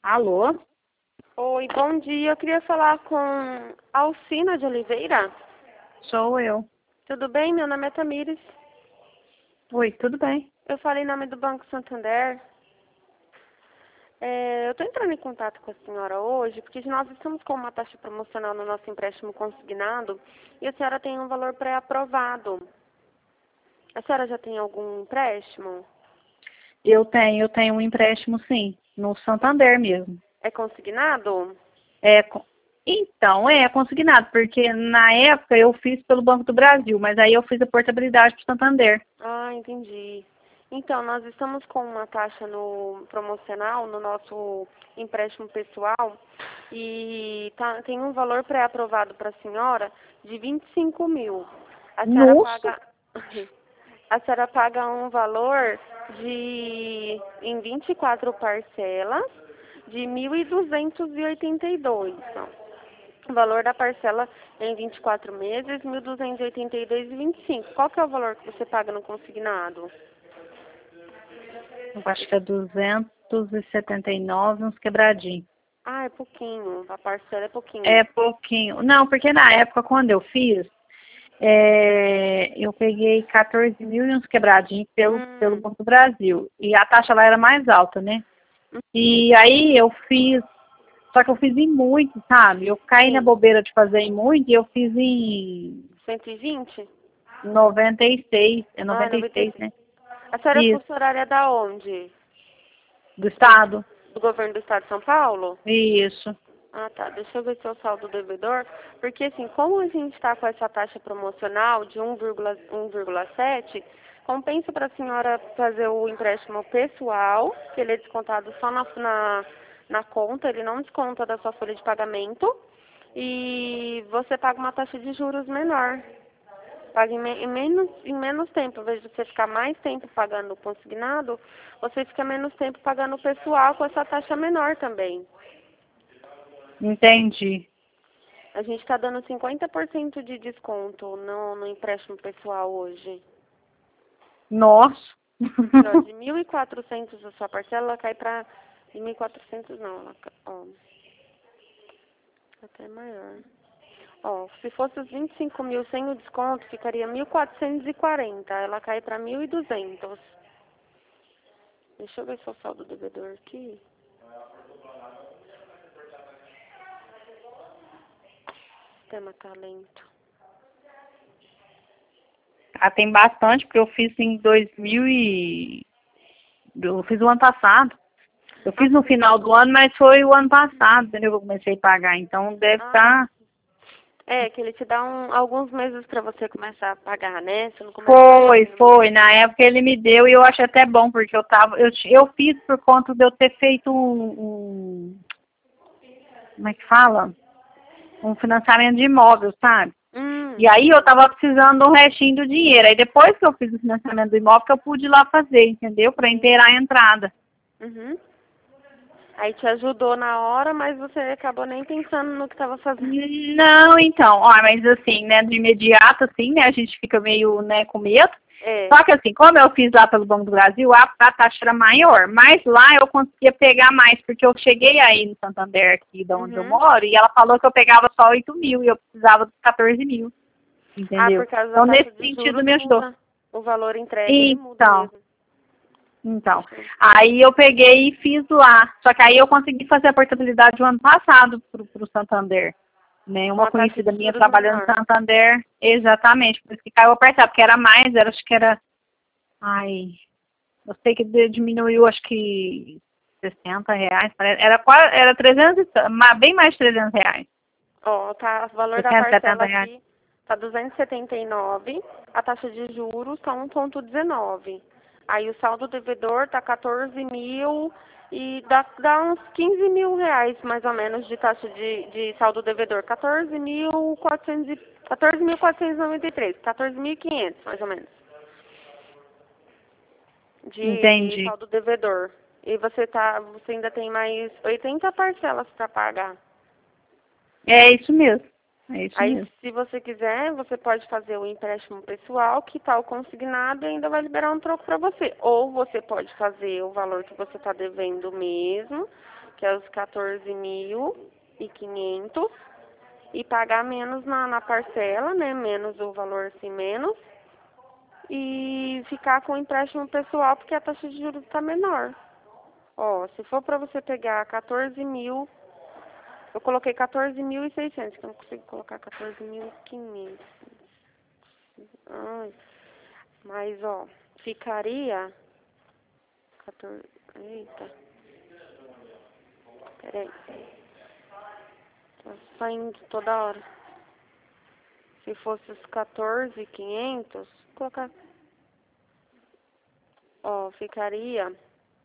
Alô? Oi, bom dia. Eu queria falar com Alcina de Oliveira. Sou eu. Tudo bem? Meu nome é Tamires. Oi, tudo bem? Eu falei em nome do Banco Santander. Eu estou entrando em contato com a senhora hoje porque nós estamos com uma taxa promocional no nosso empréstimo consignado e a senhora tem um valor pré-aprovado. A senhora já tem algum empréstimo? Eu tenho um empréstimo, sim, no Santander mesmo. É consignado? É, então, é consignado, porque na época eu fiz pelo Banco do Brasil, mas aí eu fiz a portabilidade para o Santander. Ah, entendi. Então, nós estamos com uma taxa no promocional no nosso empréstimo pessoal e tem um valor pré-aprovado para a senhora de 25 mil. A senhora Nossa! paga, a senhora paga um valor em 24 parcelas de 1.282. O valor da parcela é em 24 meses, 1.282,25. Qual que é o valor que você paga no consignado? Eu acho que é 279, uns quebradinhos. Ah, é pouquinho. A parcela é pouquinho. É pouquinho. Não, porque na época, quando eu fiz, eu peguei 14 mil e uns quebradinhos pelo Hum. Banco do Brasil. E a taxa lá era mais alta, né? E aí eu fiz, só que eu fiz em muito, sabe? Eu caí na Sim. bobeira de fazer em muito e eu fiz em 120? 96, é Ah, 96, 96. né? A senhora é Isso, funcionária da onde? do Estado. Do governo do estado de São Paulo? Isso. Ah, tá. Deixa eu ver se é o saldo devedor. Porque, assim, como a gente está com essa taxa promocional de 1,7, compensa para a senhora fazer o empréstimo pessoal, que ele é descontado só na conta, ele não desconta da sua folha de pagamento, e você paga uma taxa de juros menor. Paga em menos tempo. Ao invés de você ficar mais tempo pagando o consignado, você fica menos tempo pagando o pessoal com essa taxa menor também. Entendi. A gente está dando 50% de desconto no empréstimo pessoal hoje. Nossa. Ó, de 1.400 a sua parcela, ela cai para... De 1.400 não, ó, até maior. Ó, se fosse os 25 mil sem o desconto, ficaria 1.440. Ela cai para 1.200. Deixa eu ver se é o saldo devedor aqui. O sistema tá lento. Ah, tem bastante, porque eu fiz em 2000 e... Eu fiz o ano passado. Eu fiz no final do ano, mas foi o ano passado, entendeu? Que eu comecei a pagar. Então deve Ah, estar... é, que ele te dá alguns meses para você começar a pagar, né? Você não começa a pagar Foi, assim no mês foi. Na seguinte. época ele me deu e eu achei até bom, porque eu fiz por conta de eu ter feito como é que fala? Um financiamento de imóvel, sabe? E aí eu Sim. tava precisando do restinho do dinheiro. Aí depois que eu fiz o financiamento do imóvel, que eu pude ir lá fazer, entendeu? Para inteirar a entrada. Uhum. Aí te ajudou na hora, mas você acabou nem pensando no que estava fazendo. Não, então, ó, mas assim, né, de imediato, assim, né, a gente fica meio, né, com medo. É. Só que assim, como eu fiz lá pelo Banco do Brasil, a taxa era maior, mas lá eu conseguia pegar mais, porque eu cheguei aí no Santander, aqui de onde eu Uhum. moro, e ela falou que eu pegava só 8 mil e eu precisava dos 14 mil, Ah, entendeu? por causa da Então, taxa nesse de sentido, juros me ajudou. muda. O valor entregue, ele muda Então, mesmo. então, Deixa eu... aí eu peguei e fiz lá. Só que aí eu consegui fazer a portabilidade o ano passado pro Santander. Né? Com Uma a taxa conhecida de minha juros trabalhando no menor. Santander, exatamente, por isso que caiu a parcela, porque era mais, acho que era, ai, eu sei que diminuiu, acho que R$ 60, era 300, bem mais de R$ 300, Ó, tá, o valor da 60, parcela R$ 70. aqui tá 279, a taxa de juros tá 1,19. Aí o saldo devedor tá 14 mil e dá uns 15 mil reais, mais ou menos, de taxa de saldo devedor. 14.493, 14.500, mais ou menos, de Entendi. saldo devedor. E você ainda tem mais 80 parcelas para pagar. É isso mesmo, é isso Aí, mesmo. se você quiser, você pode fazer o empréstimo pessoal, que está o consignado e ainda vai liberar um troco para você. Ou você pode fazer o valor que você está devendo mesmo, que é os 14.500, e pagar menos na parcela, né? Menos o valor assim, menos. E ficar com o empréstimo pessoal, porque a taxa de juros está menor. Ó, se for para você pegar 14.000, eu coloquei 14.600, que eu não consigo colocar 14.500. Ai, mas, ó, ficaria 14, eita, peraí, tá saindo toda hora. Se fosse os 14.500, vou colocar, ó, ficaria,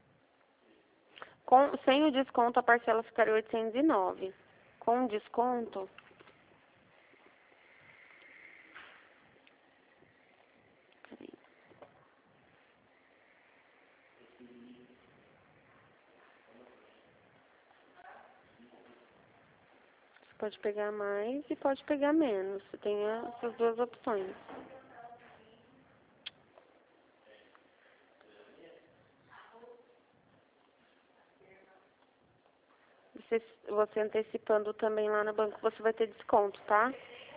sem o desconto, a parcela ficaria 809. Com desconto, você pode pegar mais e pode pegar menos. Você tem essas duas opções. Você antecipando também lá no banco, você vai ter desconto, tá?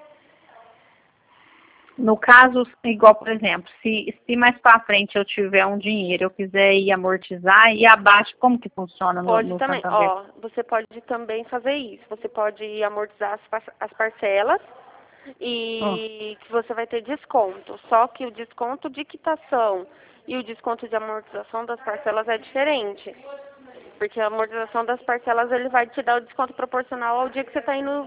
No caso, igual, por exemplo, se mais para frente eu tiver um dinheiro, eu quiser ir amortizar, e abaixo, como que funciona Pode no também, Santander? ó, você pode também fazer isso. Você pode amortizar as parcelas e que você vai ter desconto. Só que o desconto de quitação e o desconto de amortização das parcelas é diferente. Porque a amortização das parcelas, ele vai te dar o desconto proporcional ao dia que você está indo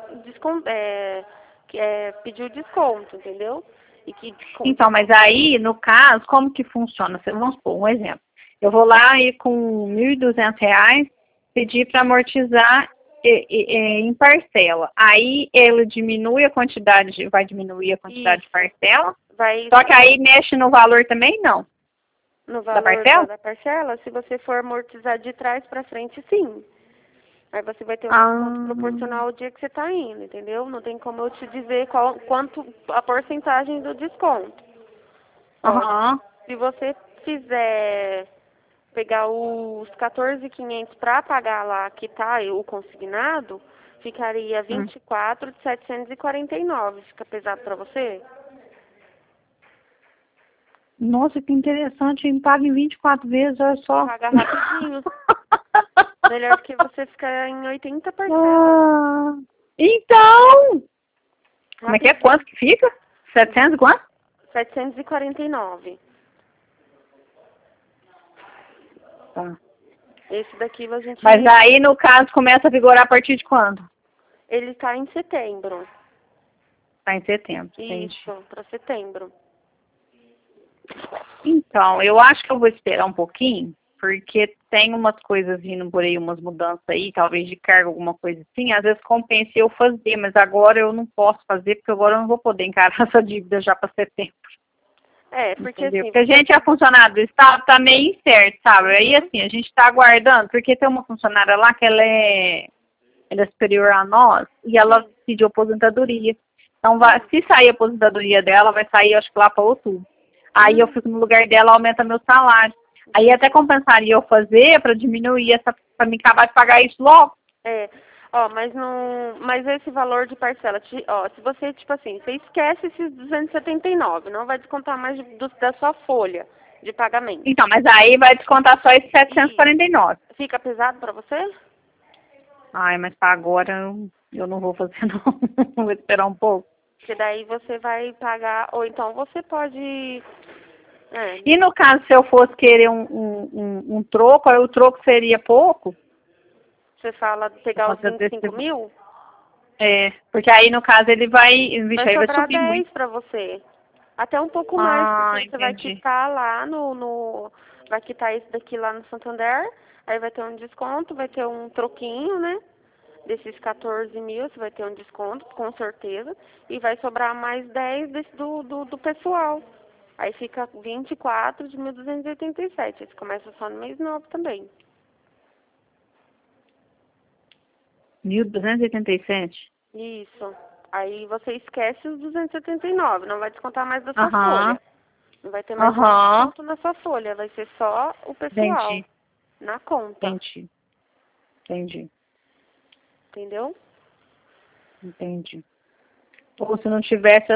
pedir o desconto, entendeu? Então, mas aí, no caso, como que funciona? Vamos supor, um exemplo. Eu vou lá e com R$ 1.200 pedir para amortizar em parcela. Aí ele diminui a quantidade, vai diminuir a quantidade de parcela. Só que aí mexe no valor também, não? No valor da parcela, se você for amortizar de trás para frente, sim. Aí você vai ter um desconto proporcional ao dia que você está indo, entendeu? Não tem como eu te dizer quanto a porcentagem do desconto. Ó, se você fizer pegar os 14.500 para pagar lá, que tá o consignado, ficaria 24.749. Fica pesado para você? Nossa, que interessante. Me paga em 24 vezes, olha só. Paga rapidinho. Melhor do que você ficar em 80 parcelas. Então! Como é que é? Quanto que fica? 700 quanto? 749. Tá. Esse daqui a gente... Mas aí, no caso, começa a vigorar a partir de quando? Ele tá em setembro. Tá em setembro, entendi. Isso, para setembro. Então, eu acho que eu vou esperar um pouquinho, porque tem umas coisas vindo por aí, umas mudanças aí, talvez de carga, alguma coisa assim. Às vezes compensa eu fazer, mas agora eu não posso fazer, porque agora eu não vou poder encarar essa dívida já para setembro. Porque entendeu? assim... Porque a gente é funcionário do Estado, tá meio incerto, sabe? Aí assim, a gente tá aguardando, porque tem uma funcionária lá que ela é superior a nós, e ela pediu aposentadoria. Então, se sair a aposentadoria dela, vai sair, acho que lá para outubro. Aí eu fico no lugar dela, aumenta meu salário. Aí até compensaria eu fazer para diminuir para me acabar de pagar isso logo. Mas esse valor de parcela, se você, tipo assim, você esquece esses 279, não vai descontar mais da sua folha de pagamento. Então, mas aí vai descontar só esses 749. Fica pesado para você? Ai, mas para agora eu não vou fazer não. Vou esperar um pouco. Porque daí você vai pagar, ou então você pode... E no caso, se eu fosse querer um troco, aí o troco seria pouco? Você fala pegar os 25 mil? Porque aí no caso ele vai sobrar subir 10 muito. para você. Até um pouco mais, porque você vai entendi. quitar lá vai quitar esse daqui lá no Santander, aí vai ter um desconto, vai ter um troquinho, né? Desses 14 mil, você vai ter um desconto, com certeza, e vai sobrar mais 10 do pessoal. Aí fica 24 de 1.287. Esse começa só no mês novo também. 1.287? Isso. Aí você esquece os 279, não vai descontar mais da sua folha. Não vai ter mais desconto na sua folha, vai ser só o pessoal. Entendi. Na conta. Entendi. Entendi. Entendeu? Entendi. Ou se não tivesse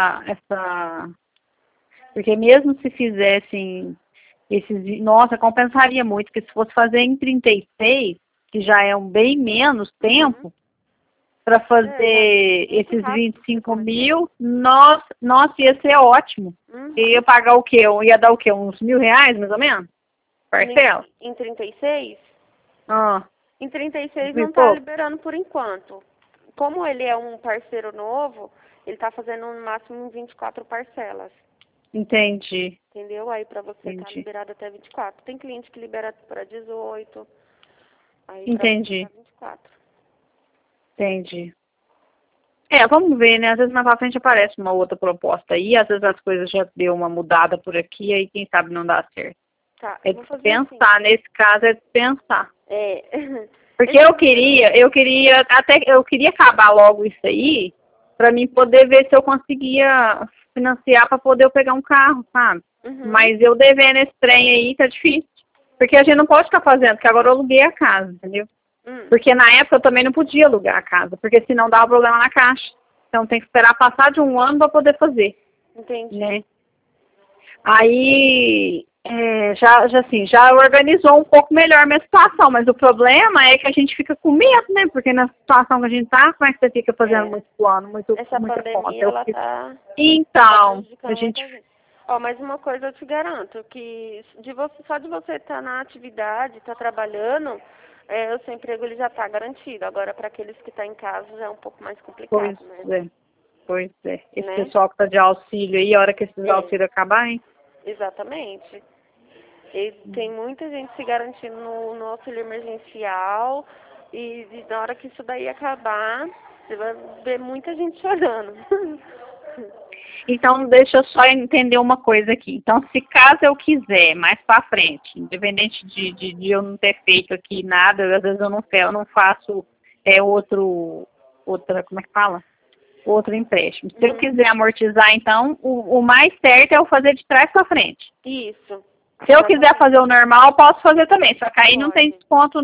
porque mesmo se fizessem nossa, compensaria muito, porque se fosse fazer em 36, que já é um bem menos tempo, para fazer esses 25 mil, nossa, ia ser ótimo. Ia pagar o quê? Ia dar o quê? Uns R$ 1.000, mais ou menos? Parcela? Em 36? Ah. Em 36 não está liberando por enquanto. Como ele é um parceiro novo, ele está fazendo no máximo 24 parcelas. Entendi. Entendeu? Aí para você estar liberado até 24. Tem cliente que libera para 18. Aí entendi. Pra 24. Entendi. Vamos ver, né? Às vezes mais pra frente aparece uma outra proposta aí, às vezes as coisas já deu uma mudada por aqui, aí quem sabe não dá certo. Tá, É pensar, assim. Nesse caso é pensar. Porque eu queria acabar logo isso aí, pra mim poder ver se eu conseguia financiar pra poder eu pegar um carro, sabe? Mas eu devendo esse trem aí, tá difícil. Porque a gente não pode ficar fazendo, porque agora eu aluguei a casa, entendeu? Porque na época eu também não podia alugar a casa, porque senão dava problema na caixa. Então tem que esperar passar de um ano para poder fazer. Entendi. Né? Aí já organizou um pouco melhor a minha situação, mas o problema é que a gente fica com medo, né? Porque na situação que a gente tá, como é que você fica fazendo muito plano, muita pandemia, conta? Ela tá então, a gente... mas uma coisa eu te garanto, que só de você estar na atividade, estar trabalhando, o seu emprego ele já está garantido. Agora, para aqueles que estão em casa, já é um pouco mais complicado, né? Pois é. Esse pessoal que está de auxílio aí, a hora que esses auxílios acabar, hein? Exatamente. E tem muita gente se garantindo no auxílio emergencial e na hora que isso daí acabar, você vai ver muita gente chorando. Então, deixa eu só entender uma coisa aqui. Então, se caso eu quiser, mais pra frente, independente de eu não ter feito aqui nada, às vezes eu não faço como é que fala? Outro empréstimo. Se eu quiser amortizar, então, o mais certo é eu fazer de trás pra frente. Isso. Se eu quiser fazer o normal, eu posso fazer também. Só que aí não tem desconto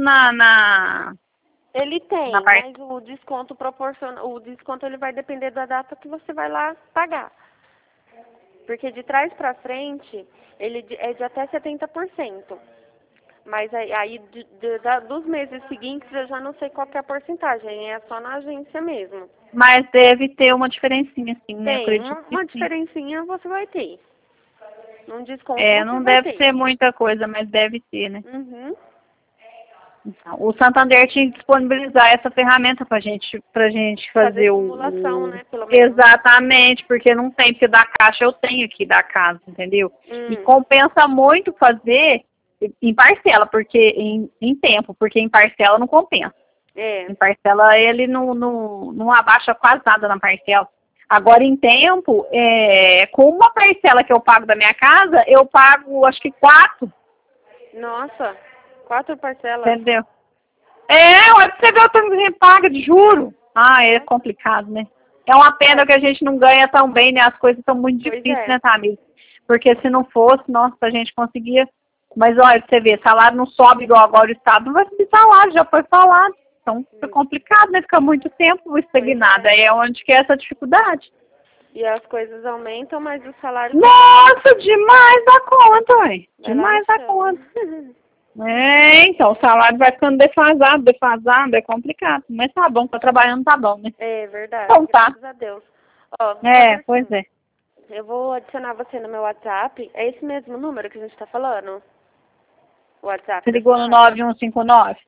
Ele tem, mas o desconto o desconto ele vai depender da data que você vai lá pagar. Porque de trás para frente, ele é de até 70%. Mas aí dos meses seguintes, eu já não sei qual que é a porcentagem. É só na agência mesmo. Mas deve ter uma diferencinha, assim, né? Tem, uma diferencinha você vai ter. Um desconto não deve ser muita coisa, mas deve ter, né? Então, o Santander tinha que disponibilizar essa ferramenta pra gente fazer simulação, né? Pelo menos. Exatamente, porque não tem, porque da caixa eu tenho aqui da casa, entendeu? E compensa muito fazer em parcela, porque em tempo, porque em parcela não compensa. Em parcela ele não abaixa quase nada na parcela. Agora em tempo, com uma parcela que eu pago da minha casa, eu pago acho que 4. Nossa, 4 parcelas. Entendeu? Olha, você vê o tanto que a gente paga de juro. É complicado, né? É uma pena que a gente não ganha tão bem, né? As coisas são muito difíceis, né, Tamir? Porque se não fosse, nossa, a gente conseguia. Mas olha, você vê, salário não sobe igual agora o Estado, não vai subir salário, já foi falado. Então fica complicado, né? Fica muito tempo estagnado. Aí é onde que é essa dificuldade. E as coisas aumentam, mas o salário... Nossa, demais da conta, ué. Demais da conta. Então, o salário vai ficando defasado, é complicado. Mas tá bom, tá trabalhando, tá bom, né? É verdade, então, tá. Graças a Deus. Ó, pois é. Eu vou adicionar você no meu WhatsApp. É esse mesmo número que a gente tá falando? O WhatsApp. Você ligou no 9159?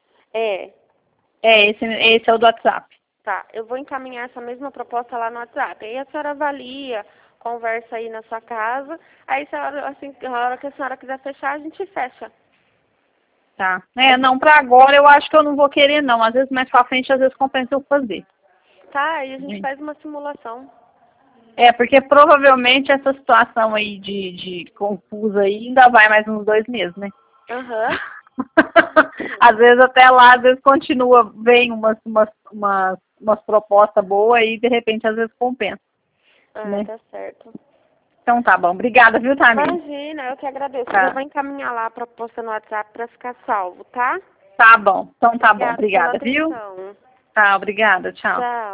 Esse é o do WhatsApp. Tá, eu vou encaminhar essa mesma proposta lá no WhatsApp. Aí a senhora avalia, conversa aí na sua casa. Aí, a hora que a senhora quiser fechar, a gente fecha. Tá. Não, pra agora eu acho que eu não vou querer, não. Às vezes mais pra frente, às vezes compensa eu fazer. Tá, aí a gente faz uma simulação. Porque provavelmente essa situação aí de confusa aí ainda vai mais uns 2 meses, né? Às vezes até lá, às vezes continua, vem umas propostas boas e de repente às vezes compensa. Né? Tá certo. Então tá bom. Obrigada, viu, Tamir? Imagina, eu que agradeço. Eu vou encaminhar lá a proposta no WhatsApp pra ficar salvo, tá? Tá bom. Então tá bom. Obrigada, pela viu? atenção. Tá, obrigada. Tchau. Tchau.